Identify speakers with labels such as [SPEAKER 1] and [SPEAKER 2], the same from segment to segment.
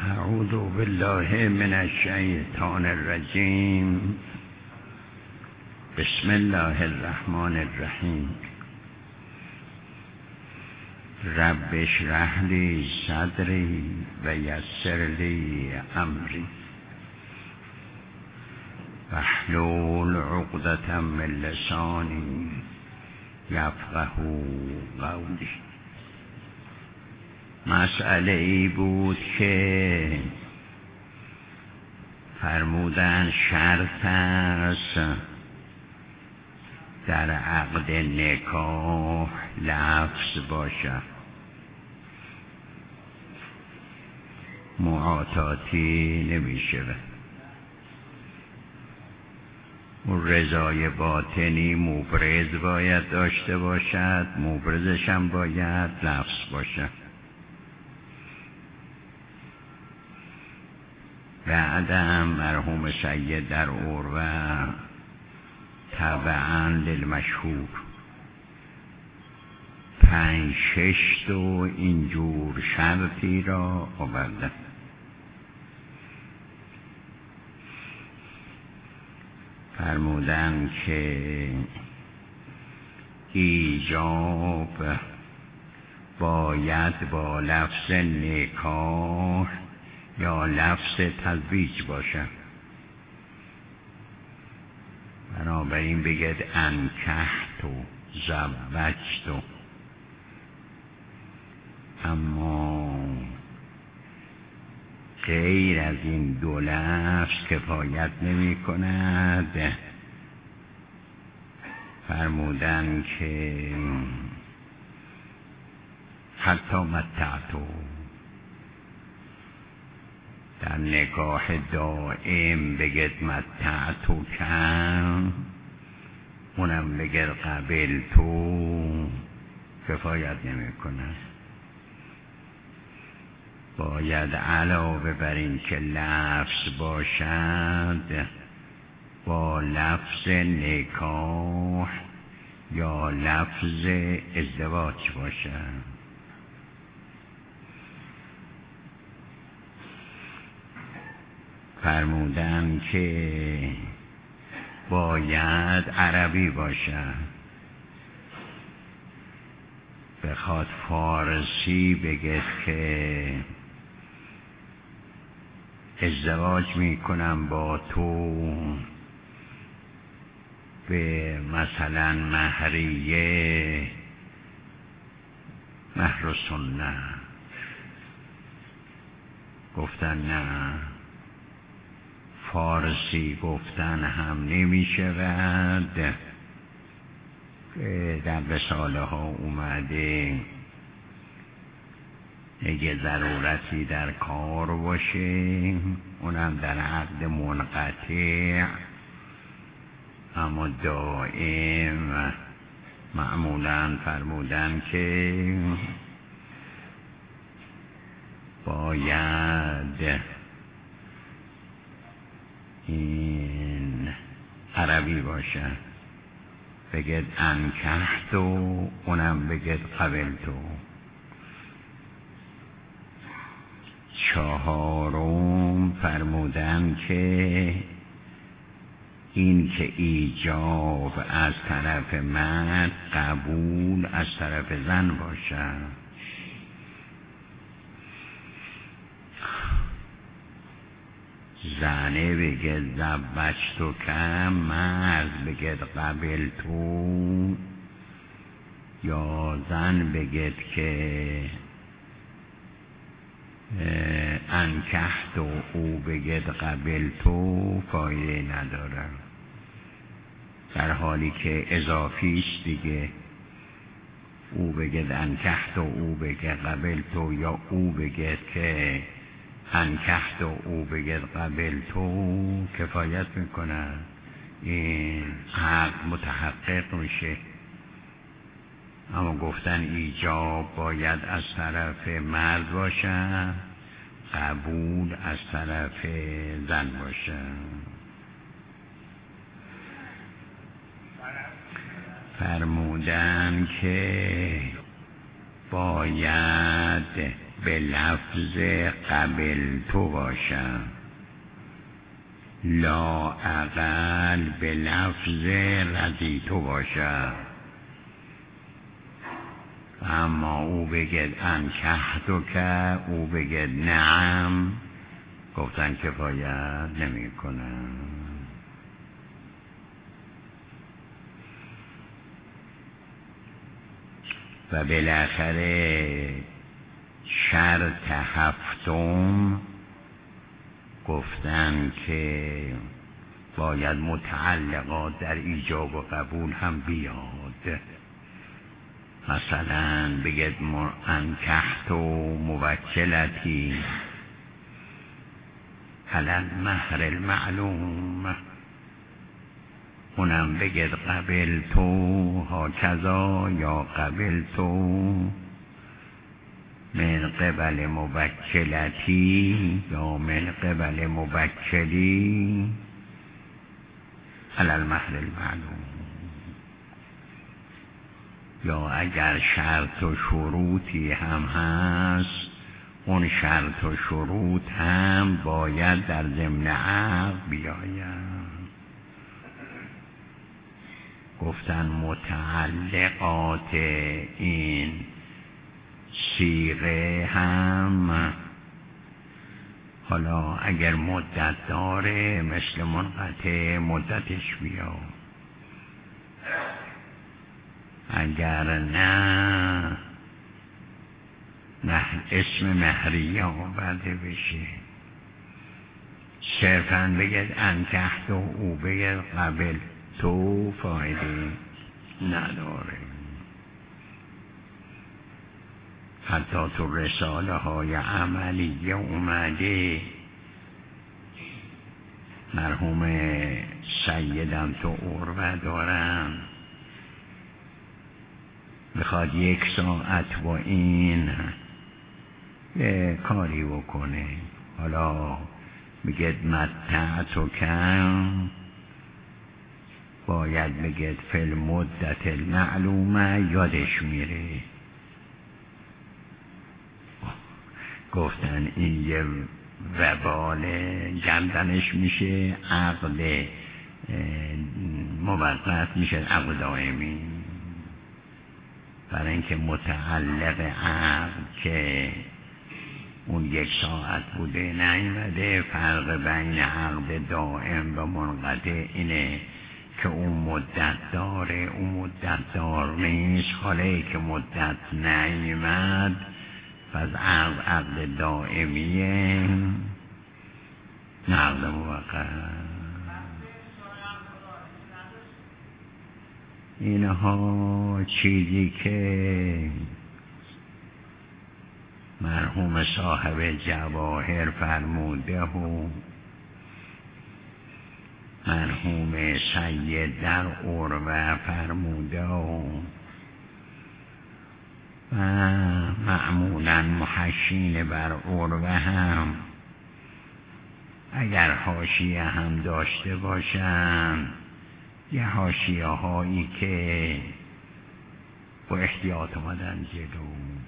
[SPEAKER 1] اعوذ بالله من الشیطان الرجیم. بسم الله الرحمن الرحیم. رب اشرح لی صدری و یسر لی امری واحلل عقدة من لسانی یفقهوا قولی. مسئله ای بود که فرمودن شرط است در عقد نکاح لفظ باشد، معاطاتی نمیشه. اون رضای باطنی مبرز باید داشته باشد، مبرزش هم باید لفظ باشد. بعدم مرحوم سید در عروة تبعاً للمشهور 5-6 اینجور شرطی را آوردن. فرمودن که ایجاب باید با لفظ نکاح یا لفظ تزویج باشد. بنابراین بگید انکحت و زوجت، اما غیر از این دو لفظ کفایت نمی کند. فرمودن که حتی متعتو، در نکاح دائم بگید متعتو کن، اونم بگید قبل تو، کفایت نمی کند. باید علاوه بر این که لفظ باشد با لفظ نکاح یا لفظ ازدواج باشد. فرمودن که باید عربی باشد. بخواد فارسی بگید که ازدواج میکنم با تو به مثلا مهریه مهر و سنت، گفتن نه، فارسی گفتن هم نمی شود. در رساله ها اومده اگه ضرورتی در کار باشه، اونم در عقد منقطع اما دائم، معمولا فرمودن که باید این عربی باشد. بگید انکحت و اونم بگید قبل تو. 4 فرمودن که این که ایجاب از طرف مرد، قبول از طرف زن باشد. زنه بگید زوجتو کم، مرد بگید قبل تو، یا زن بگید که انکحت و او بگید قبل تو، فایده نداره. در حالی که اضافی است دیگه، او بگید انکحت و او بگید قبل تو، یا او بگید که انکحت و او بگید قبل تو، کفایت میکنه. این حق متحقق میشه. اما گفتن ایجاب باید از طرف مرد باشه، قبول از طرف زن باشه. فرمودن که باید به لفظ قبل تو باشد، لا اقل به لفظ رضی تو باشد. اما او بگد انکحتو که او بگد نعم، گفتن کفایت نمی کنن. و بالاخره شرط هفتم گفتن که باید متعلقات در ایجاب و قبول هم بیاد. مثلا بگید انکحتو موکلتی علی المهر المعلوم، اونم بگید قبل تو هاکذا یا قبل تو من قبل موکلتی یا من قبل موکلی علی المهر المعلوم. یا اگر شرط و شروطی هم هست، اون شرط و شروط هم باید در ضمن عقد بیاید. گفتن متعلقات این صیغه هم حالا اگر مدت داره مثل منقطع مدتش بیاد، اگر نه اسم مهریه آورده بشه. صرفاً بگید انکحت و او بگید قبل تو فایده نداره. حتی تو رساله های عملیه اومده، مرحوم سیدم تو عروه دارن، بخواد 1 ساعت با این یه کاری بکنه، حالا بگید متعتو کن، باید بگید فی مدت المعلومه، یادش میره. گفتن این یه وبال گردنش میشه، عقد موقت میشه عقد دائمی. برای اینکه متعلق عقد که اون 1 ساعت بوده نیامده. فرق بین عقد دائم و منقطع اینه که اون مدت داره، اون مدت دار نیست. حالا که مدت نیامد پس عقد دائمیه، نه عقد موقت. اینها چیزی که مرحوم صاحب جواهر فرموده و مرحوم سید در عروه فرموده و معمولا محشین بر عروه هم اگر حاشیه هم داشته باشن، یه حاشیه هایی که با احتیاط آمدن جلو.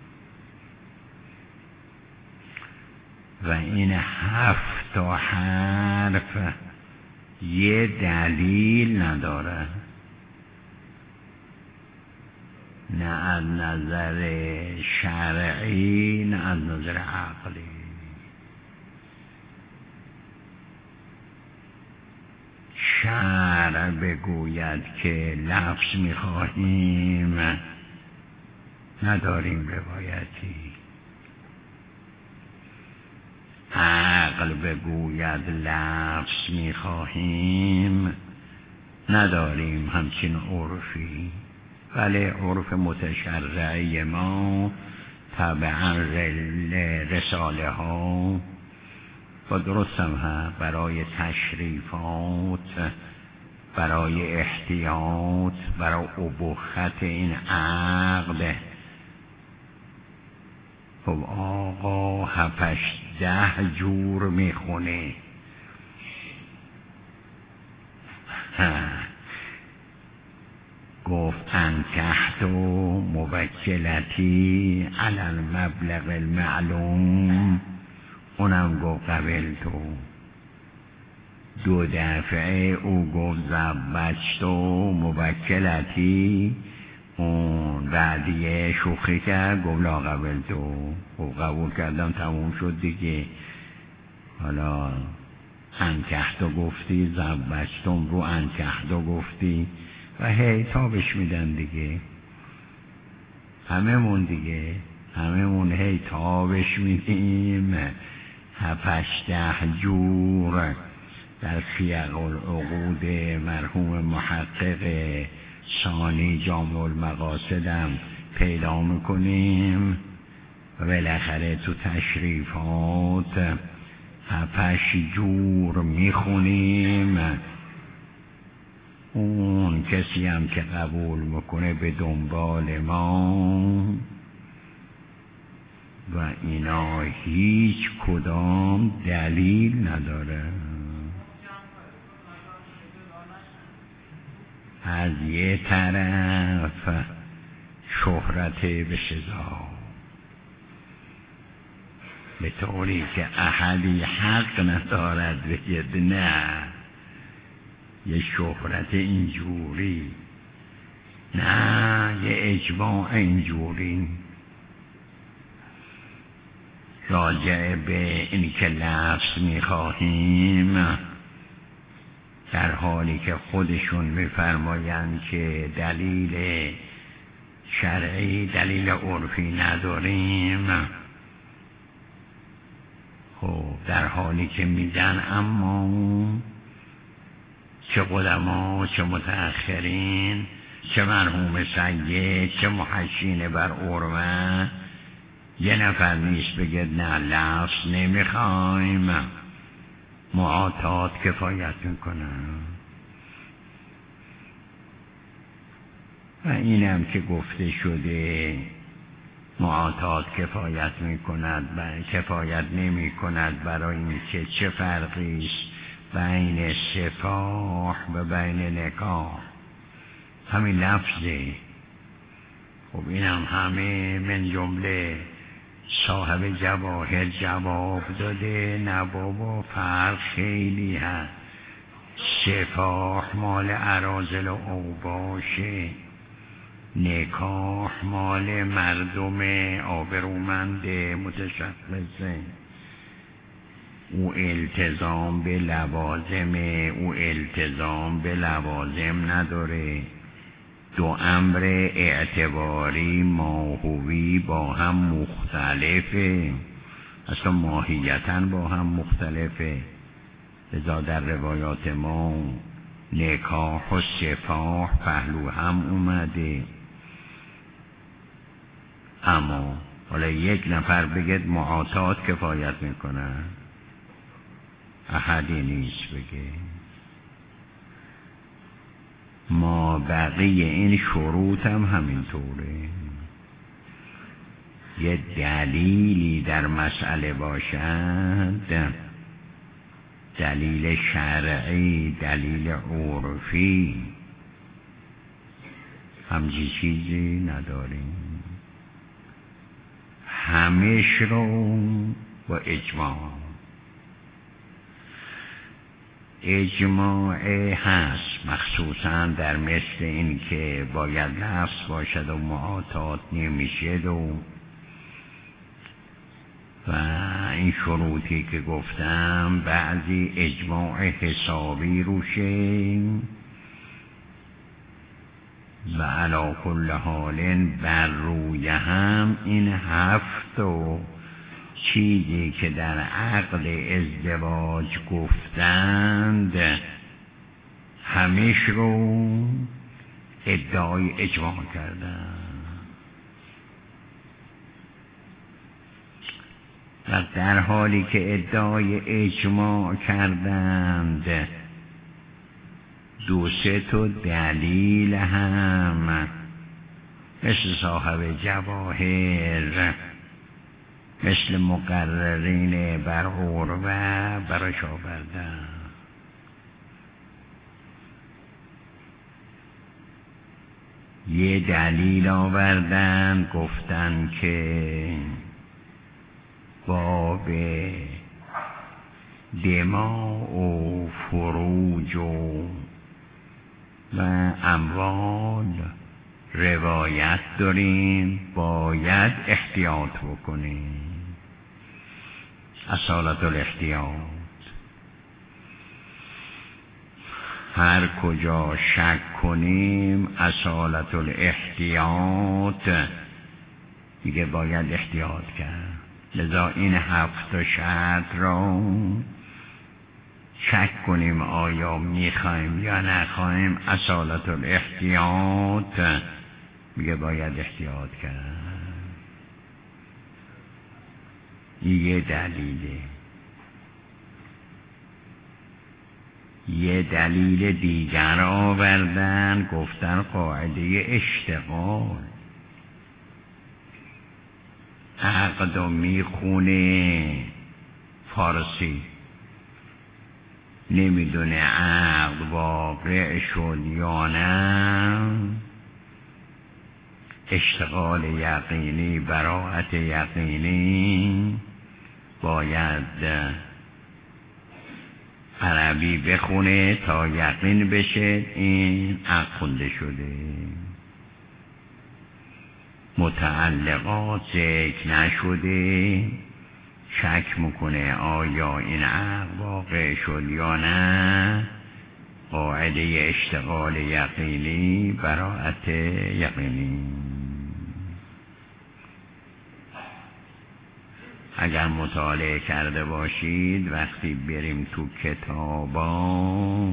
[SPEAKER 1] و این 7 حرف یه دلیل نداره، نه از نظر شرعی نه از نظر عقلی. شرع بگوید که لفظ میخواهیم، نداریم روایتی. عقل بگوید لفظ میخواهیم، نداریم همچین عرفی. بله عرف متشرعی ما طبعا رساله ها و درست هم هست برای تشریفات، برای احتیاط، برای ابوخت این عقد. خب آقا 7-10 جور میخونه. گفت انکحت و موکلتی علی المبلغ المعلوم، اونم گفت قبل تو. 2 دفعه او گفت زوجت و موکلتی، اون بعدیه شوخی کرد گفت لا قبل تو. قبول کردم تموم شد دیگه. حالا انکحتو گفتی، زوجتم رو انکحتو گفتی و هی تابش میدن دیگه. هممون دیگه، هممون هی تابش میدیم. 7-8 جور در خیق العقود مرحوم محقق ثانی جامع المقاصدم پیدا میکنیم و بالاخره تو تشریفات 7-8 جور میخونیم. اون کسی هم که قبول میکنه به دنبال ما و اینا هیچ کدام دلیل نداره. از یه طرف شهرت به سزا، به طوری که احدی حق ندارد بگه نه، یه شهرت اینجوری، نه یه اجماع اینجوری. راجع به اینی که لفظ میخواهیم، در حالی که خودشون میفرمایند که دلیل شرعی دلیل عرفی نداریم، خب در حالی که میگن اما چه قدما چه متأخرین چه مرحوم سید چه محشین بر عرمه یه نفر نیست بگه نه لفظ نمیخوایم، معاطات کفایت میکنه. و اینم که گفته شده معاطات کفایت میکند و کفایت نمی کند، برای اینکه چه فرقی است بین سفاح و بین نکاح، همین لفظه. خب اینم همه من جمله صاحب جواهر جواب داده نه بابا فرق خیلی هست. سفاح مال اراذل و اوباشه، نکاح مال مردم آبرومند متشخصه. او التزام به لوازمه، او التزام به لوازم نداره. 2 امر اعتباری ماهوی با هم مختلفه، اصلا ماهیتاً با هم مختلفه. لذا در روایات ما نکاح و سفاح پهلو هم اومده. اما حالا یک نفر بگید معاطات کفایت میکنه، احدی نیست بگه. ما بقیه این شروط هم همینطوره. یه دلیلی در مسئله باشد، دلیل شرعی، دلیل عرفی، همچی چیزی نداریم. همش رو با اجماع. اجماع هست مخصوصا در مثل این که باید لفظ باشد و معاطات نمیشه و این شروطی که گفتم بعضی اجماع حسابی روشه و علی کل حال بر روی هم این 7 چیزی که در عقد ازدواج گفتند همش رو ادعای اجماع کردن. و در حالی که ادعای اجماع کردند 2-3 دلیل هم مثل صاحب جواهر، مثل مقررین بر عروه براش آوردن. یه دلیل آوردن گفتن که باب دماء و فروج و اموال روایت داریم، باید احتیاط بکنیم. اصالت الاحتیاط، هر کجا شک کنیم اصالت الاحتیاط دیگه باید احتیاط کرد. لذا این 7 شرط را شک کنیم آیا میخوایم یا نخوایم، اصالت الاحتیاط میگه باید احتیاط کرد. یه دلیله. یه دلیل دیگر آوردن، گفتن قاعده اشتغال. عقد و میخونه فارسی، نمیدونه عقد واقع شد یا نه، اشتغال یقینی، براءت یقینی، باید عربی بخونه تا یقین بشه این عقد خونده شده. متعلقات ذکر نشده، شک میکنه آیا این عقد واقع شد یا نه، قاعده اشتغال یقینی، براءت یقینی. اگر مطالعه کرده باشید وقتی بریم تو کتابا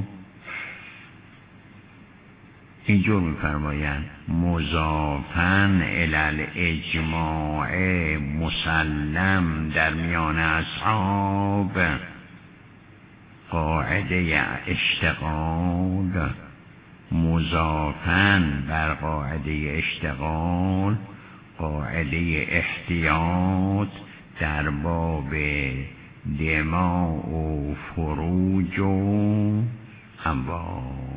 [SPEAKER 1] اینجور میفرمایند مضافن الی الاجماع مسلم در میان اصحاب، قاعده اشتغال مضافن بر قاعده اشتغال، قاعده احتیاط در باب دماء و فروج و اموال.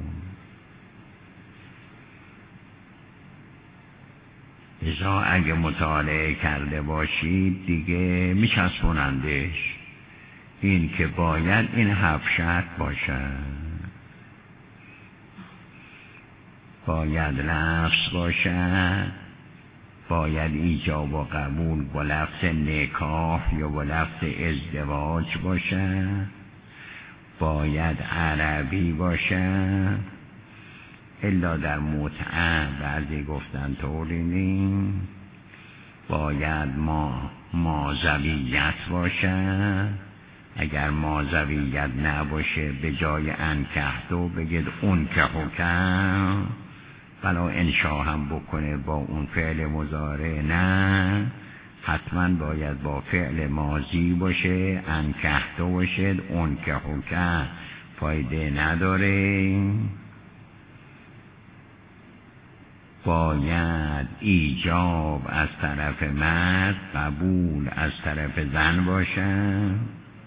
[SPEAKER 1] لذا اگه مطالعه کرده باشید دیگه میچسبونندش، این که باید این 7 شرط باشد. باید لفظ باشد، باید ایجاب و قبول با لفظ نکاح یا با لفظ ازدواج باشد، باید عربی باشد، الا در متعه بعضی گفتن طوری نیم، باید مازویت باشد، اگر مازویت نباشه به جای انکحتو بگید انکحکم، بلا انشا هم بکنه با اون فعل مضارع، نه حتما باید با فعل ماضی باشه، انکحتو باشد، انکحکم فایده نداره. باید ایجاب از طرف مرد، قبول از طرف زن باشد،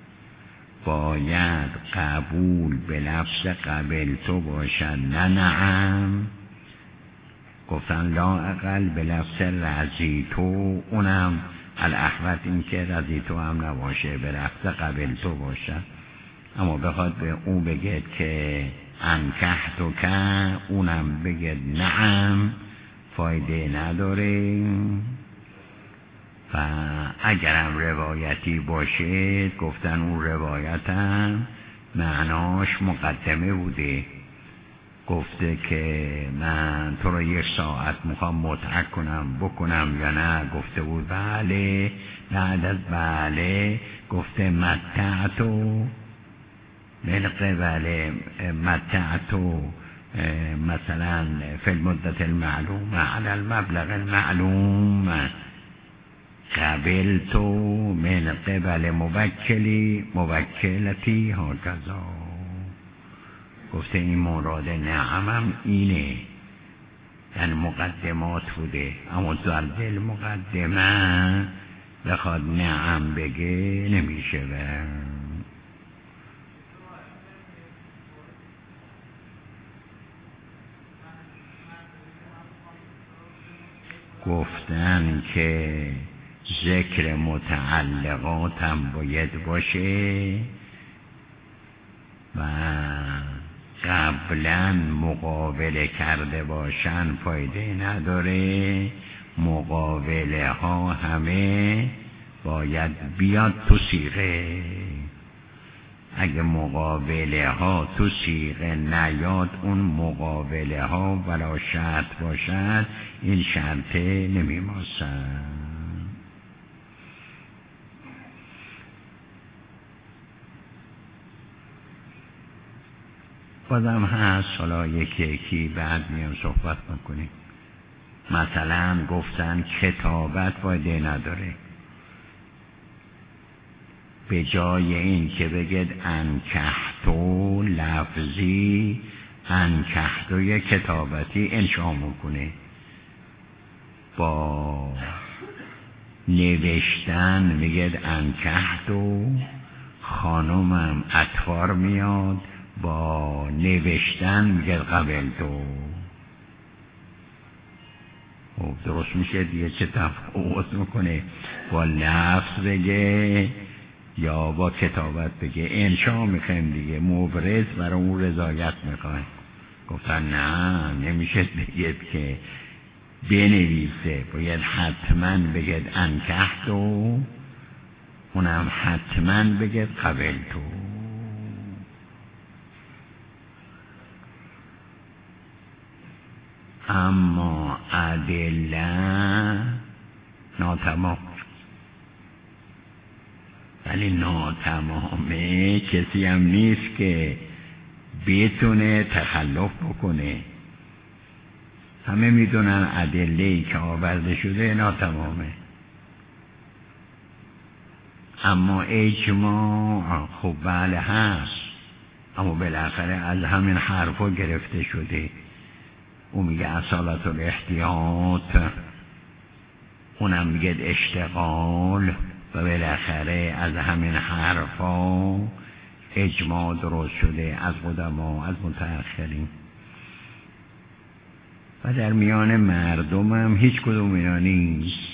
[SPEAKER 1] باید قبول به لفظ قبل تو باشد نه نعم، گفتن لا اقل به لفظ رضی تو، اونم الاحوط این که رضی تو هم نباشه، به لفظ قبل تو باشد. اما بخواد به اون بگید که انکحتو که، اونم بگید نعم، فایده نداره. و اگرم روایتی باشه گفتن اون روایت هم معناش مقدمه بوده، گفته که من تو رو 1 ساعت میخوام متعه کنم بکنم یا نه، گفته بود بله، بعد از بله گفته متعتو من قبل متعتو مثلا فی المدت المعلوم علی المبلغ المعلوم، قبلتو من قبل موکلتی هکذا، گفته این مراد نعمم اینه، یعنی مقدمات بوده، اما در دل مقدمه بخواد نعم بگه نمیشه. گفتن که ذکر متعلقاتم باید باشه و قبلا مقابله کرده باشن فایده نداره، مقابله ها همه باید بیاد تو صیغه. اگه مقابله ها تو صیغه نیاد، اون مقابله ها ولا شرط باشد این شرطه نمیماسد. بازم هست، حالا یکی بعد میام صحبت میکنیم. مثلا گفتن کتابت فایده نداره، به جای این که بگید انکحتو لفظی، انکحتو کتابتی انشا میکنه، با نوشتن میگید انکحتو، خانومم اطوار میاد، با نوشتن میگه قبل تو. خب درست میشه دیگه، چه تفاوت میکنه با لفظ بگه یا با کتابت بگه؟ انشا میخوایم دیگه، مبرز برای اون رضایت میخوایم. گفتن نه نمیشه بگید که بنویسه، باید حتما بگید انکحتو، اونم حتما بگید قبل تو. اما ادله ناتمام، ولی ناتمامه کسی هم نیست که بتونه تخلف بکنه. همه میدونن ادله‌ای که آورده شده ناتمامه. اما اجماع خب بله هست، اما بالاخره از همین حرفا گرفته شده. اون میگه اصالت الاحتیاط، اونم میگه اشتغال، و بالاخره از همین حرفا اجماع درست شده از قدما، از متأخرین. و در میان مردم هم هیچ کدوم اینا نیست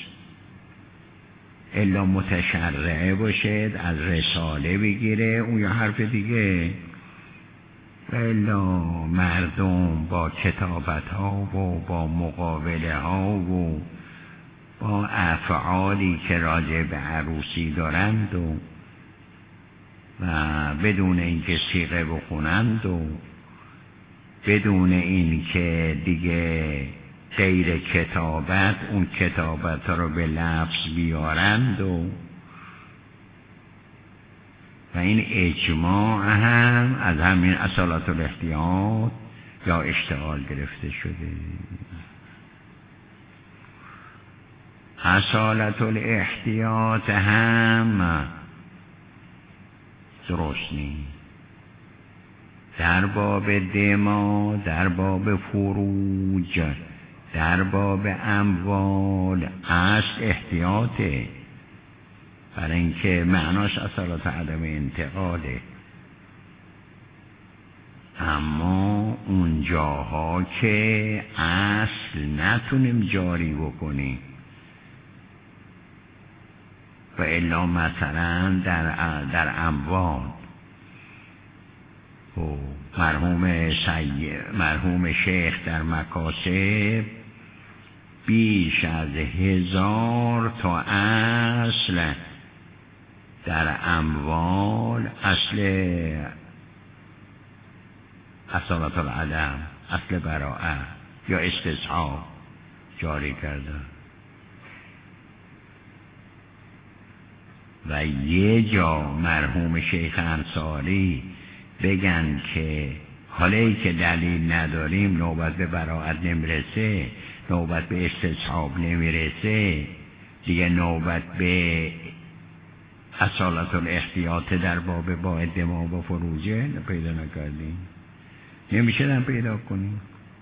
[SPEAKER 1] الا متشرعه باشد، از رساله بگیره، اون یا حرف دیگه. و الا مردم با کتابت ها و با مقابله ها و با افعالی که راجع به عروسی دارند و بدون اینکه صیغه بخونند و بدون اینکه دیگه غیر کتابت اون کتابت رو به لفظ بیارند و این اجماع هم از همین اصالت الاحتیاط یا اشتغال گرفته شده. اصالت الاحتیاط هم درست نیست. در باب دما، در باب فروج، در باب اموال اصل احتیاطه، برای اینکه معناش اصالت عدم انتقاله. اما اون جاها که اصل نتونیم جاری بکنیم و الا مثلا در اموال مرحوم شیخ در مکاسب بیش از 1000 تا اصل در اموال، اصالت العدم، اصل براءه یا استصحاب جاری کرده. و یه جا مرحوم شیخ انصاری بگن که حالی که دلیل نداریم، نوبت به براءت نمیرسه، نوبت به استصحاب نمیرسه، دیگه نوبت به اصالت الاحتیاط در باب با دما و فروجه پیدا نکردیم، نمیشه هم پیدا کنیم.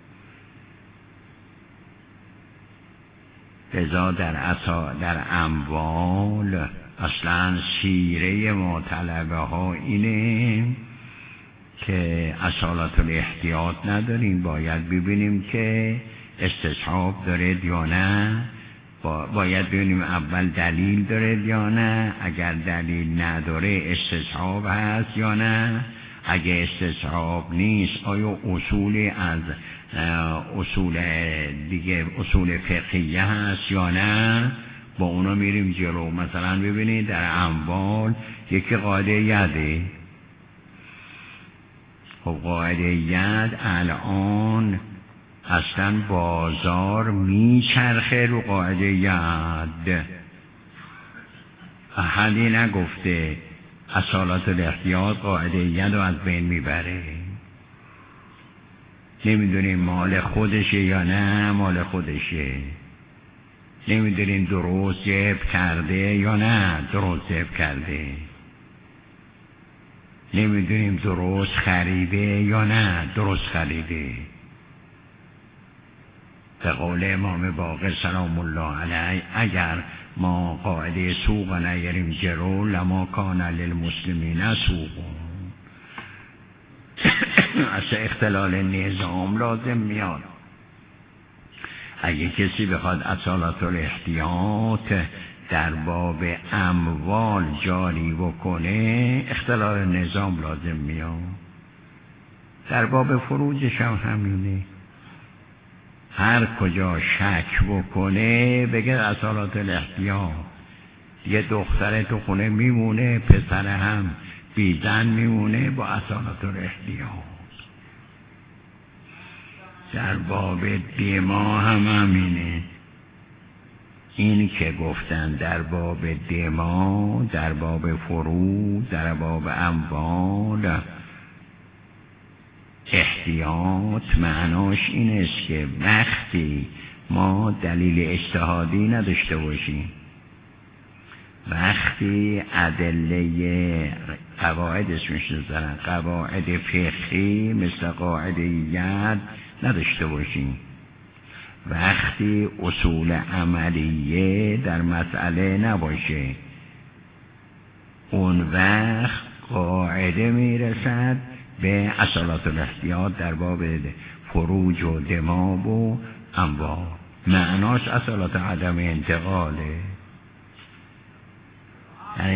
[SPEAKER 1] لذا در اموال اصلا سیره ما طلبه ها اینه که اصالت الاحتیاط نداریم، باید ببینیم که استصحاب داره یا نه، باید ببینیم اول دلیل داره یا نه. اگر دلیل نداره استصحاب هست یا نه. اگه استصحاب نیست آیا اصولی از اصول دیگه اصول فقهیه هست یا نه. با اونا میریم جلو. مثلا ببینید در اموال یکی قاعده یده. خب قاعده ید الان اصلا بازار میچرخه رو قاعده ید. احدی نگفته اصالت الاحتیاط قاعده ید رو از بین میبره. نمیدونیم مال خودشه یا نه مال خودشه. نمیدونیم درست جب کرده یا نه درست جب کرده. نمیدونیم درست خریده یا نه درست خریده. به قول امام باقر سلام الله علیه اگر ما قاعده سوق نیاریم جلو لما کان للمسلمین سوق. اصلا اختلال نظام لازم میاد. اگه کسی بخواد اصالت الاحتیاط در باب اموال جاری بکنه اختلال نظام لازم میاد. در باب فروجش هم همینه. هر کجا شک بکنه بگه اصالت الاحتیاط. یه دختر تو خونه میمونه پسر هم بیزن میمونه با اصالت الاحتیاط. در باب دما هم همینه. این که گفتن در باب دما در باب فروج در باب اموال احتیاط معناش این است که وقتی ما دلیل اجتهادی نداشته باشیم، وقتی ادله قواعد اسمش نزدن قواعد فقهی مثل قاعده ید نداشته باشیم، وقتی اصول عملیه در مسئله نباشه، اون وقت قاعده میرسد به اصالت الاحتیاط در باب فروج و دماب و اموال. معناش اصالت عدم انتقاله. یعنی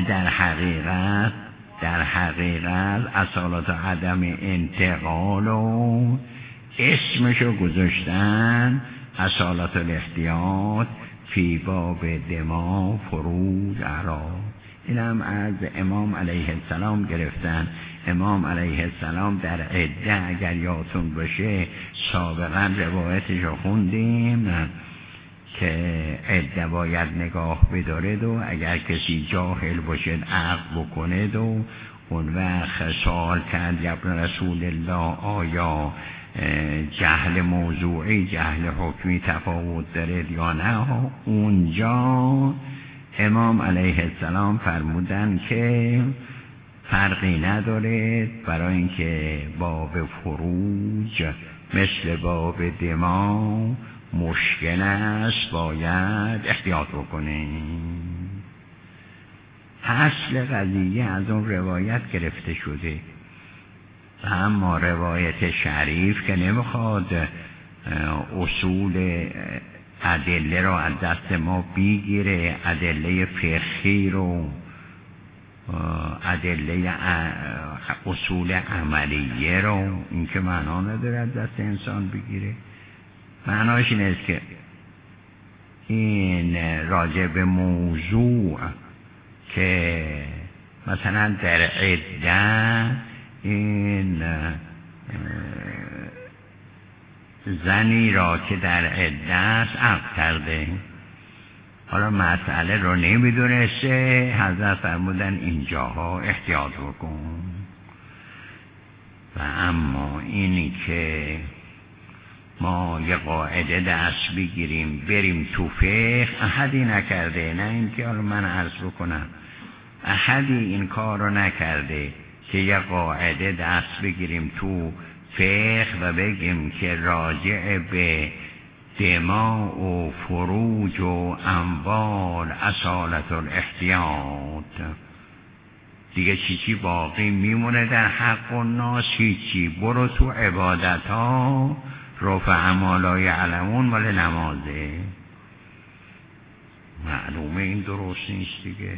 [SPEAKER 1] در حقیقت اصالت عدم انتقال و اسمشو گذاشتن اصالت الاحتیاط فی باب دما فروج اعراض. این هم از امام علیه السلام گرفتن. امام علیه السلام در عده اگر یادتون باشه سابقا روایتش رو خوندیم که عده باید نگاه بدارد و اگر کسی جاهل باشد عقل بکند و اون وقت سوال کرد یا ابن رسول الله آیا جهل موضوعی جهل حکمی تفاوت دارد یا نه. اونجا امام علیه السلام فرمودن که فرقی نداره، برای اینکه باب فروج مثل باب دما مشکل است باید احتیاط بکنیم. اصل قضیه از اون روایت گرفته شده، اما روایت شریف که نمیخواد اصول ادله رو از دست ما بگیره، ادله فقهی رو، ادله اصول عملیه رو، این که معنا نداره از دست انسان بگیره. معناش این است که این راجع به موضوع که مثلا در عده این زنی را که در عده است عقد کرده، حالا مسئله رو نمیدونسته، حضرت فرمودن اینجاها احتیاط بکن. و اما اینی که ما یه قاعده دست بگیریم بریم تو فقه احدی نکرده. نه این که حالا من عرض بکنم احدی این کار رو نکرده که یه قاعده دست بگیریم تو فقه و بگیم که راجع به دما و فروج و اموال اصالت الاحتیاط دیگه چی باقی میمونه در حق الناس؟ هیچی. برو تو عبادت ها رفع مالای علمون مال نمازه. معلومه این درست نیست دیگه.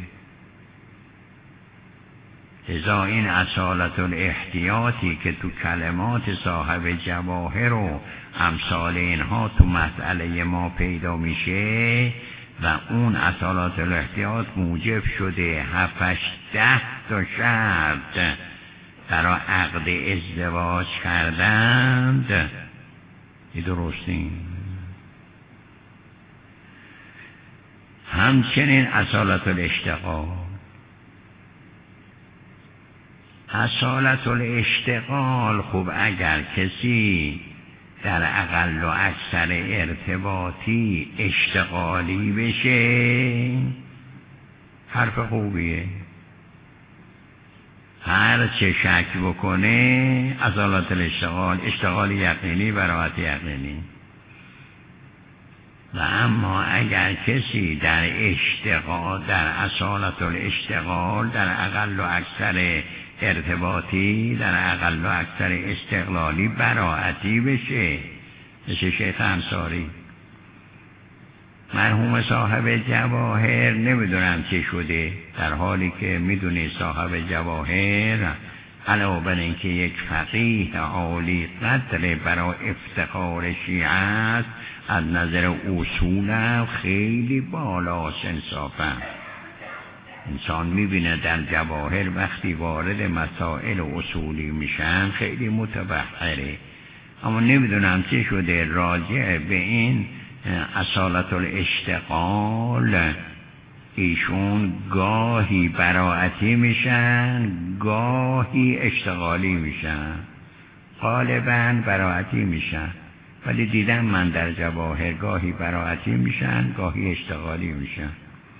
[SPEAKER 1] لذا این اصالت الاحتیاطی که تو کلمات صاحب جواهر و امثال اینها تو مسئله ما پیدا میشه و اون اصالت الاحتیاط موجب شده 7-10 تا شرط برای عقد ازدواج کردند، این درست نیست. همچنین اصالت الاشتغال، اصالت الاشتغال خب اگر کسی در اقل و اکثر ارتباطی اشتغالی بشه حرف خوبیه، هر چه شک بکنه اصالت الاشتغال، اشتغال یقینی، براءت یقینی. و اما اگر کسی در اشتغال، در اصالت الاشتغال، در اقل و اکثر ارتباطی، در اقل و اکثر استقلالی براءتی بشه، مثل شیخ انصاری مرحوم صاحب جواهر، نمیدونم چه شده، در حالی که میدونی صاحب جواهر علاوه بر اینکه یک فقیه عالی قدر برای افتخار شیعه است، از نظر اصول خیلی بالاست انصافا. انسان میبینه در جواهر وقتی وارد مسائل اصولی میشن خیلی متبحره، اما نمیدونم چه شده راجع به این اصالت الاشتغال ایشون گاهی براءتی میشن گاهی اشتغالی میشن، غالبا براءتی میشن، ولی دیدم من در جواهر گاهی براءتی میشن گاهی اشتغالی میشن.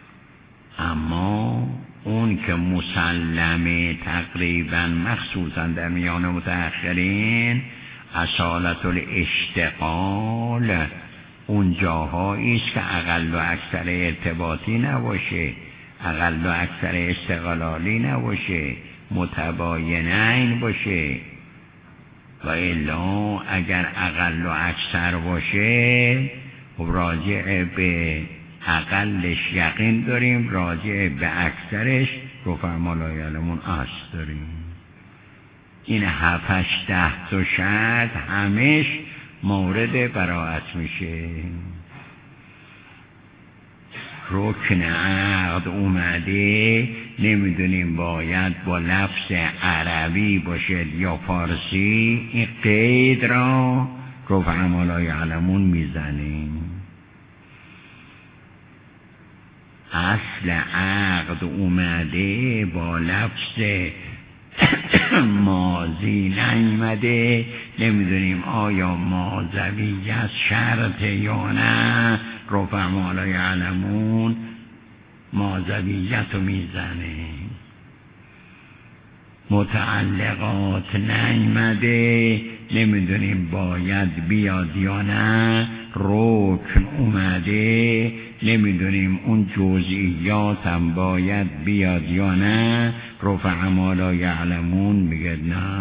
[SPEAKER 1] اما اون که مسلمه تقریبا مخصوصا در میان متأخرین اصالت الاشتغال اون جاهایی است که اقل و اکثر ارتباطی نباشه، اقل و اکثر استقلالی نباشه، متباینین باشه. و الا اگر اقل و اکثر باشه خب راجع به اقلش یقین داریم، راجع به اکثرش رفعما لا یعلمون اصل داریم. این 7-10 تا شرط همش مورد براءت میشه. رکن عقد اومده، نمیدونیم باید با لفظ عربی باشه یا فارسی، این قید را رفعما لا یعلمون میزنیم. اصل عقد اومده با لفظ ماضی نیامده، نمیدونیم آیا ماضویت شرط یا نه، رفعما لا یعلمون ماضویت رو میزنه. متعلقات نیامده، نمیدونیم باید بیاد یا نه. رکن اومده، نمیدونیم اون جزئیات هم باید بیاد یا نه. رفعما لا یعلمون میگه نه.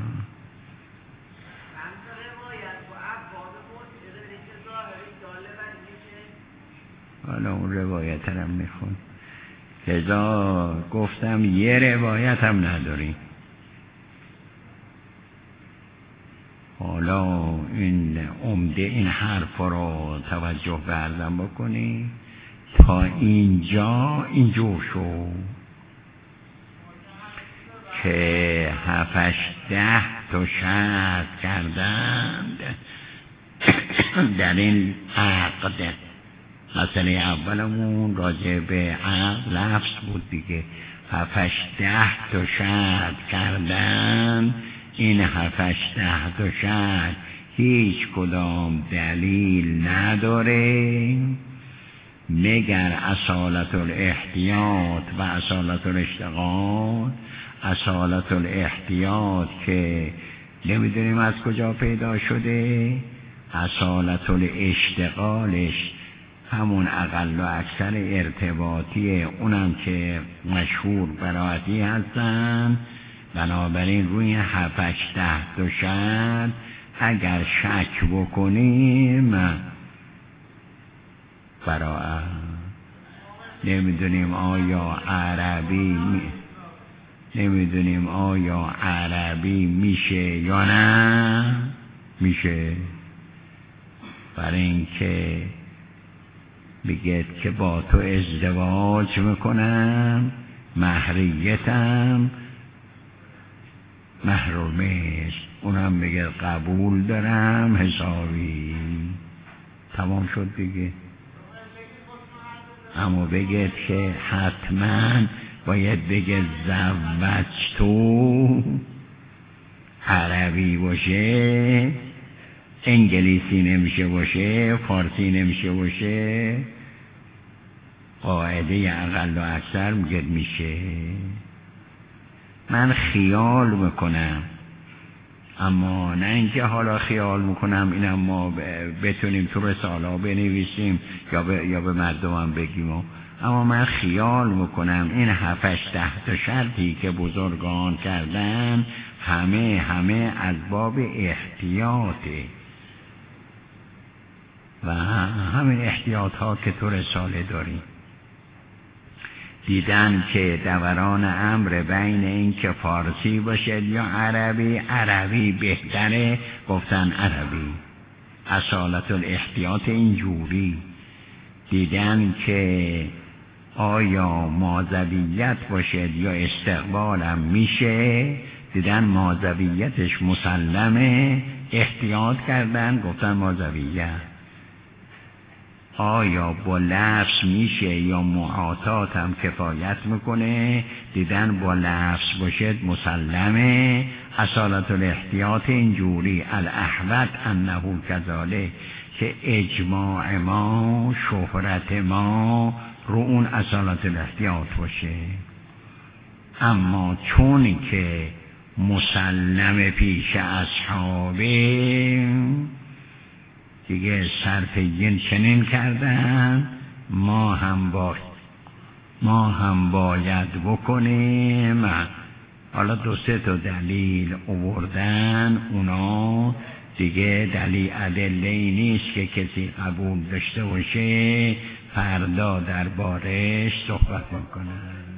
[SPEAKER 1] حالا اون روایت هم میخون، لذا گفتم یه روایت هم نداریم. حالا این عمده این حرف رو توجه بردم بکنی تا اینجا اینجور شو که 7-10 تا شرط کردند در این عقد. مسئله اولمون راجع به عقد لفظ بود دیگه، 7-10 تا شرط کردن. این 7-10 تا شرط هیچ کدام دلیل نداره مگر اصالت الاحتیاط و اصالت الاشتغال. اصالت الاحتیاط که نمیدونیم از کجا پیدا شده، اصالت الاشتغالش همون اقل و اکثر ارتباطیه، اونم که مشهور براءتی هستن. بنابراین روی 7-10 تا شرط اگر شک بکنیم براءت. نمیدونیم آیا عربی میشه یا نه. میشه، برای اینکه بگید که با تو ازدواج میکنم، مهریتم محرومه، اونم بگه قبول دارم، حسابی تمام شد دیگه. اما بگید که حتما باید بگه زوج تو عربی باشه، انگلیسی نمیشه باشه، فارسی نمیشه باشه، قاعده اقل و اکثر میگه میشه. من خیال میکنم، اما نه اینکه حالا خیال میکنم اینم ما بتونیم تو رساله بنویسیم یا به مردم بگیم، اما من خیال میکنم این 7-10 تا شرطی که بزرگان کردن همه از باب احتیاطه و همین احتیاط ها که تو رساله داریم. دیدن که دوران امر بین این که فارسی باشد یا عربی بهتره، گفتن عربی. اصالت الاحتیاط اینجوری. دیدن که آیا ماذویت باشد یا استقبالم میشه، دیدن ماذویتش مسلمه، احتیاط کردن گفتن ماذویت. آیا با لفظ میشه یا معاطات هم کفایت میکنه، دیدن با لفظ باشد مسلمه. اصالت الاحتیاط اینجوری، الاحوط انه کذالک، که اجماع ما، شهرت ما رو اون اصالت الاحتیاط باشه. اما چون که مسلم پیش اصحابه دیگه صرفین چنین کردن، ما هم باید بکنیم. حالا 2-3 تا دلیل آوردن، اونا دیگه ادله نیست که کسی قبول داشته باشه، فردا دربارش صحبت میکنن.